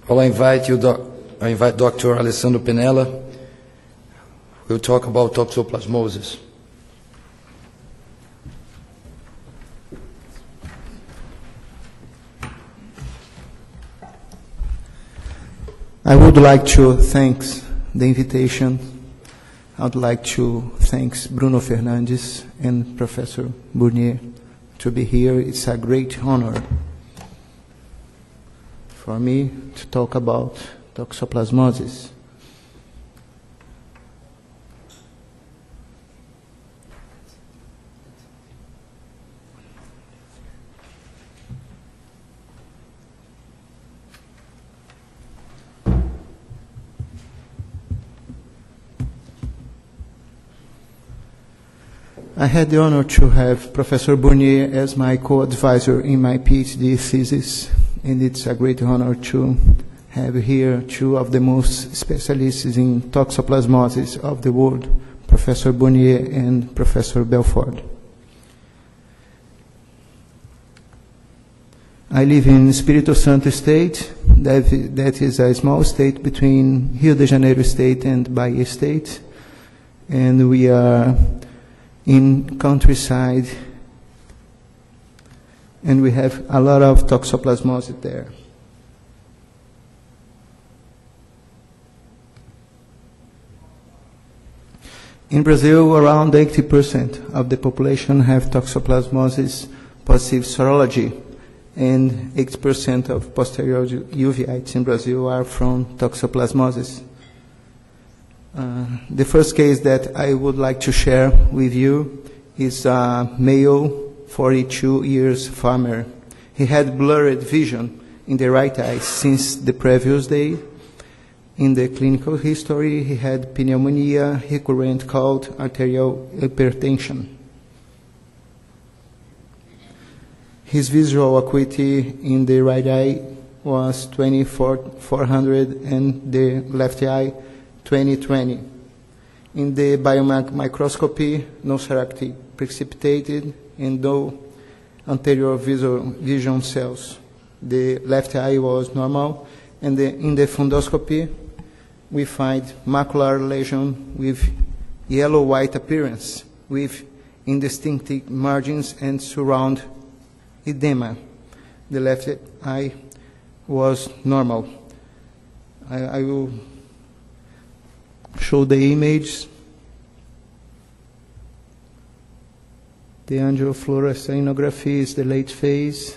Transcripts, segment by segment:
Well, I invite Dr. Alessandro Penella, who will talk about toxoplasmosis. I would like to thank the invitation. I would like to thank Bruno Fernandes and Professor Burnier to be here. It's a great honor for me to talk about toxoplasmosis. I had the honor to have Professor Burnier as my co-advisor in my PhD thesis, and it's a great honor to have here two of the most specialists in toxoplasmosis of the world, Professor Burnier and Professor Belfort. I live in Espírito Santo State, that is a small state between Rio de Janeiro State and Bahia State, and we are in countryside, and we have a lot of toxoplasmosis there. In Brazil, around 80% of the population have toxoplasmosis positive serology, and 80% of posterior uveites in Brazil are from toxoplasmosis. The first case that I would like to share with you is a male, 42 years farmer. He had blurred vision in the right eye since the previous day. In the clinical history, he had pneumonia, recurrent cold, arterial hypertension. His visual acuity in the right eye was 2400 and the left eye 20/20. In the biomicroscopy, no ceratocity precipitated and no anterior vision cells. The left eye was normal, and in the fundoscopy, we find macular lesion with yellow-white appearance, with indistinct margins and surround edema. The left eye was normal. I will show the image. The angiofluoresceinography is the late phase.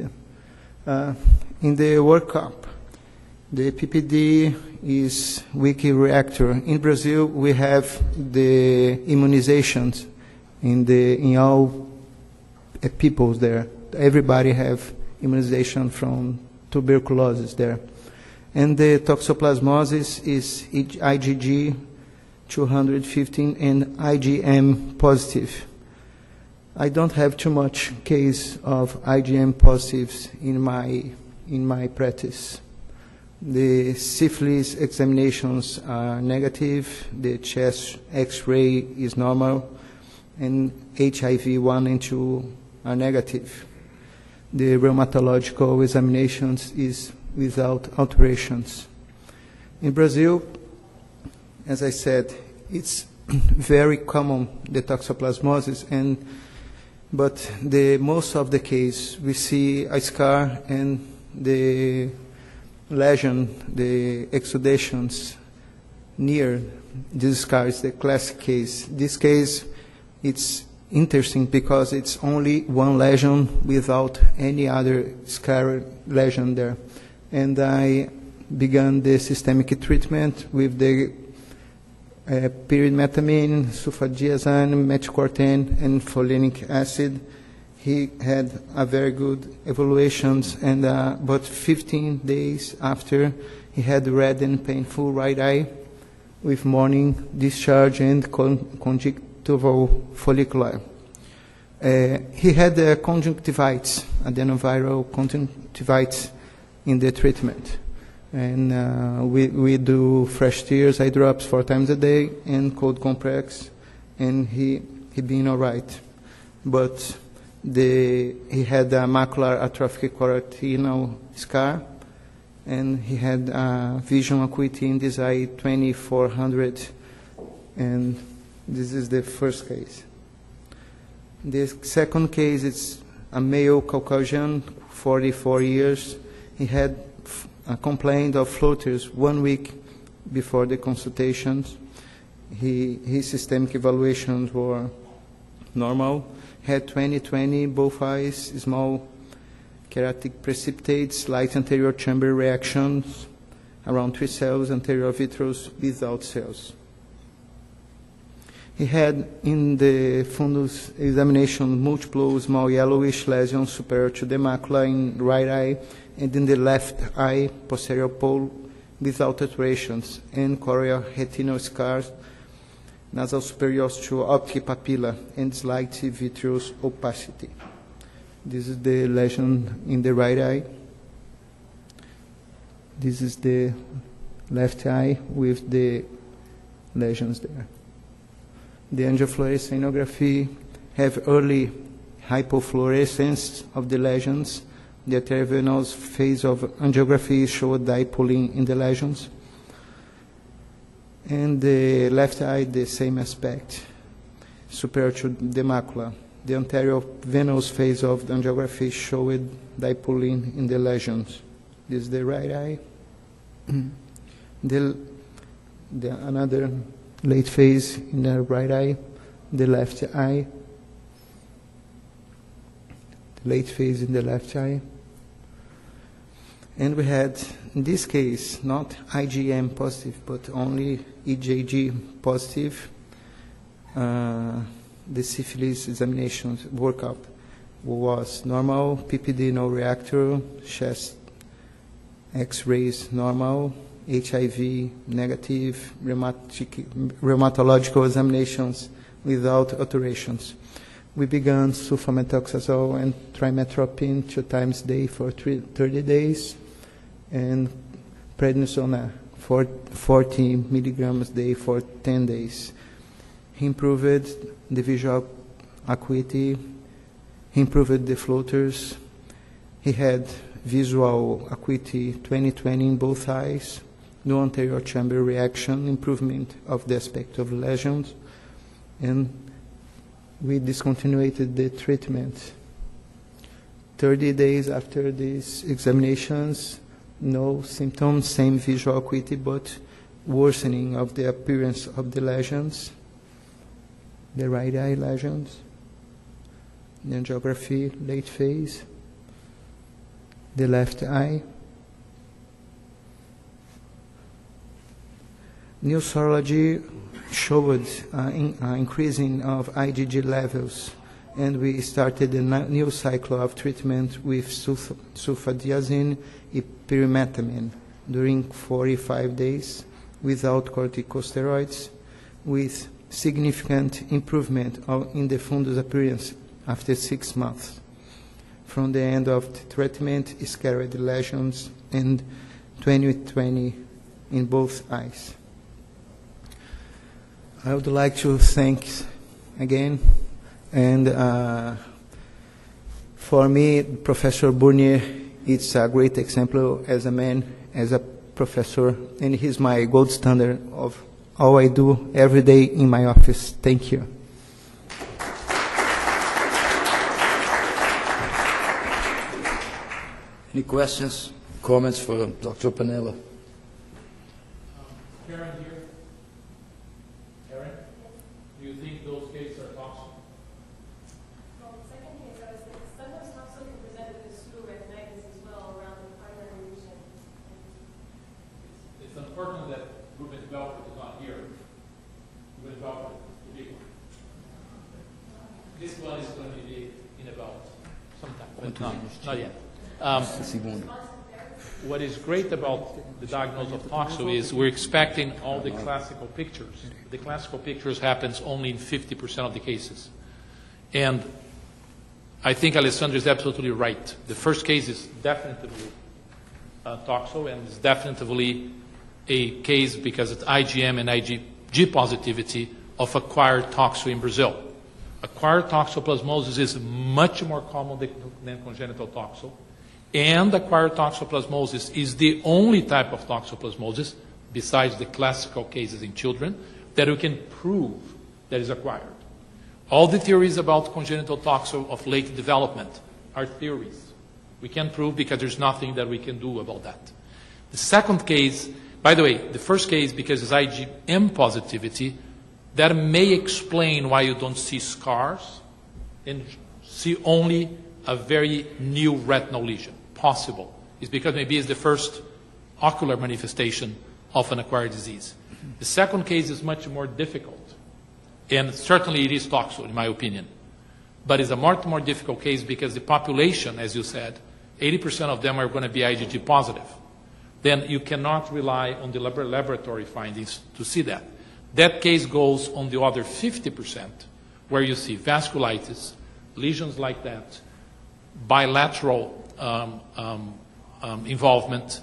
In the workup, the PPD is weak reactor. In Brazil, we have the immunizations in all peoples there. Everybody have immunization from tuberculosis there. And the toxoplasmosis is IgG 215 and IgM positive. I don't have too much case of IgM positives in my practice. The syphilis examinations are negative, the chest X-ray is normal, and HIV 1 and 2 are negative. The rheumatological examinations is without alterations. In Brazil, as I said, it's very common, the toxoplasmosis, but most of the case we see a scar and the lesion, the exudations near this scar is the classic case. This case, it's interesting because it's only one lesion without any other scar lesion there. And I began the systemic treatment with the pyrimethamine, sulfadiazine, methotrexate, and folinic acid. He had a very good evaluations, and about 15 days after, he had red and painful right eye with morning discharge and conjunctival follicular. He had conjunctivitis, adenoviral conjunctivitis in the treatment. And we do fresh tears, eye drops 4 times a day, and cold compress, and he been all right. But he had a macular atrophic choroidal scar, and he had vision acuity in this eye 2400, and this is the first case. The second case is a male Caucasian, 44 years. He had a complaint of floaters 1 week before the consultations. His systemic evaluations were normal. Had 20/20, both eyes, small keratic precipitates, light anterior chamber reactions, around 3 cells, anterior vitreous without cells. He had, in the fundus examination, multiple small yellowish lesions superior to the macula in right eye and in the left eye, posterior pole, without alterations, and choroidal retinal scars, nasal superior to optic papilla, and slight vitreous opacity. This is the lesion in the right eye. This is the left eye with the lesions there. The angiofluoresceinography have early hypofluorescence of the lesions. The arteriovenous phase of angiography showed dipoling in the lesions. And the left eye, the same aspect, superior to the macula. The anterior venous phase of the angiography showed dipoling in the lesions. This is the right eye. Another late phase in the right eye, the left eye, the late phase in the left eye. And we had, in this case, not IgM positive, but only EJG positive. The syphilis examinations workup was normal, PPD no reactor, chest X-rays normal, HIV negative, rheumatological examinations without alterations. We began sulfamethoxazole and trimethoprim 2 times a day for 30 days, and prednisone 40 milligrams a day for 10 days. He improved the visual acuity, he improved the floaters, he had visual acuity 20/20 in both eyes, no anterior chamber reaction, improvement of the aspect of lesions, and we discontinued the treatment. 30 days after these examinations, no symptoms, same visual acuity, but worsening of the appearance of the lesions, the right eye lesions, the angiography late phase, the left eye. New serology showed increasing of IgG levels, and we started a new cycle of treatment with sulfadiazine and pyrimethamine during 45 days without corticosteroids, with significant improvement in the fundus appearance after 6 months. From the end of the treatment, scarred lesions and 20/20 in both eyes. I would like to thank again, and for me, Professor Burnier, it's a great example as a man, as a professor, and he's my gold standard of all I do every day in my office. Thank you. Any questions, comments for Dr. Pennella? Karen here. Karen, do you think those cases are toxic? Well, the second case, I was thinking, sometimes toxicity can present with pseudoretinitis as well around the primary region. It's unfortunate that Ruben Belfort is not here. Ruben Belfort is the big one. This one is going to be big in about some time, but not yet. What is great about the diagnosis of toxo is we're expecting all the classical pictures. The classical pictures happens only in 50% of the cases. And I think Alessandro is absolutely right. The first case is definitely toxo, and it's definitely a case because it's IgM and IgG positivity of acquired toxo in Brazil. Acquired toxoplasmosis is much more common than congenital toxo. And acquired toxoplasmosis is the only type of toxoplasmosis, besides the classical cases in children, that we can prove that is acquired. All the theories about congenital toxo of late development are theories. We can't prove because there's nothing that we can do about that. The second case, by the way, the first case, because it's IgM positivity, that may explain why you don't see scars and see only a very new retinal lesion. Possible. It's because maybe it's the first ocular manifestation of an acquired disease. The second case is much more difficult. And certainly it is toxo, in my opinion. But it's a much more difficult case because the population, as you said, 80% of them are going to be IgG positive. Then you cannot rely on the laboratory findings to see that. That case goes on the other 50%, where you see vasculitis, lesions like that, bilateral involvement,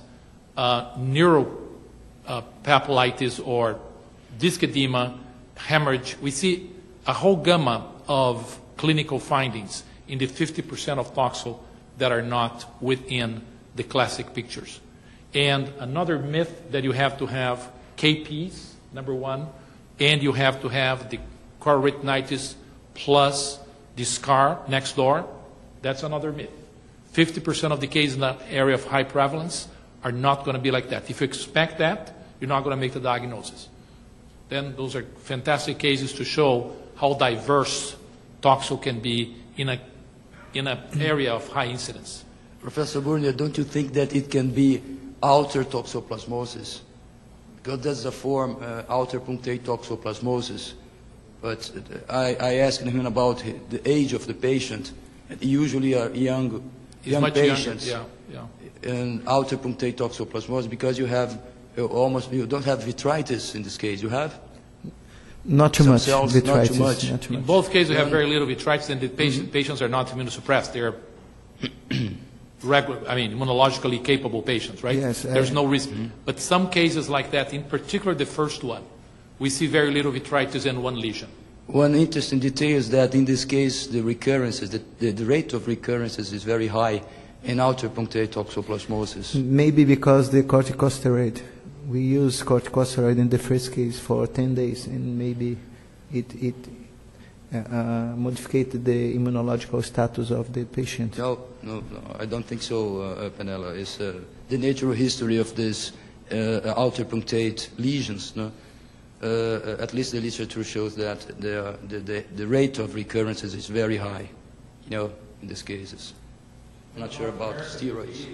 neuropapillitis or disc edema, hemorrhage. We see a whole gamma of clinical findings in the 50% of toxo that are not within the classic pictures. And another myth that you have to have KPs, number one, and you have to have the chororetinitis plus the scar next door. That's another myth. 50% of the cases in that area of high prevalence are not going to be like that. If you expect that, you're not going to make the diagnosis. Then those are fantastic cases to show how diverse toxo can be in an area of high incidence. Professor Burnier, don't you think that it can be outer toxoplasmosis? Because that's a form, outer punctate toxoplasmosis. But I asked him about the age of the patient. Usually are young patients. Younger. Yeah. And outer punctate toxoplasmosis, because you have you don't have vitritis in this case. You have not too much cells, vitritis. not too much. Not too In much. both cases, you have very little vitritis, and the patients are not immunosuppressed. They are immunologically capable patients, right? Yes, There's no risk. But some cases like that, in particular the first one, we see very little vitritis and one lesion. One interesting detail is that in this case, the recurrences, the rate of recurrences is very high in outer punctate toxoplasmosis. Maybe because the corticosteroid. We use corticosteroid in the first case for 10 days, and maybe it modified the immunological status of the patient. No, I don't think so, Penella. It's the natural history of this outer punctate lesions. No? At least the literature shows that the rate of recurrences is very high, in these cases. I'm not sure about steroids.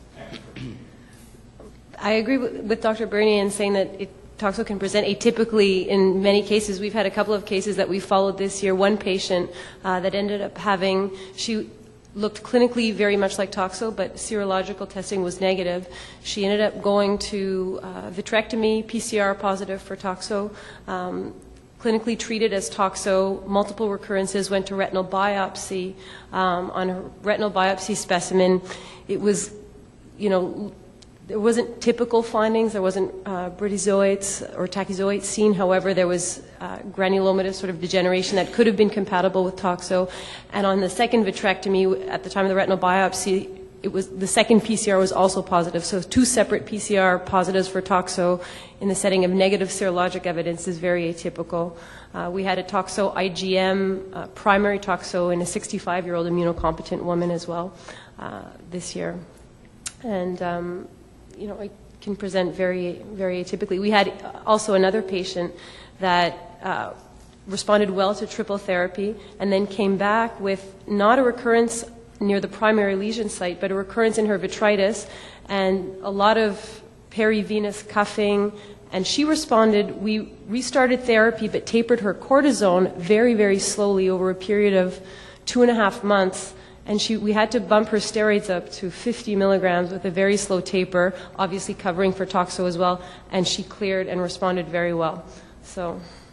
I agree with Dr. Bernier in saying that toxo can present atypically in many cases. We've had a couple of cases that we followed this year. One patient that ended up she looked clinically very much like toxo, but serological testing was negative. She ended up going to vitrectomy, PCR positive for toxo, clinically treated as toxo, multiple recurrences, went to retinal biopsy. On a retinal biopsy specimen, it was, there wasn't typical findings. There wasn't britizoids or tachyzoids seen. However, there was granulomatous sort of degeneration that could have been compatible with toxo. And on the second vitrectomy, at the time of the retinal biopsy, the second PCR was also positive. So 2 separate PCR positives for toxo in the setting of negative serologic evidence is very atypical. We had a toxo IgM, primary toxo in a 65-year-old immunocompetent woman as well this year. And it can present very, very atypically. We had also another patient that responded well to triple therapy and then came back with not a recurrence near the primary lesion site, but a recurrence in her vitritis and a lot of perivenous cuffing. And she responded. We restarted therapy but tapered her cortisone very, very slowly over a period of 2.5 months. And we had to bump her steroids up to 50 milligrams with a very slow taper, obviously covering for toxo as well, and she cleared and responded very well. So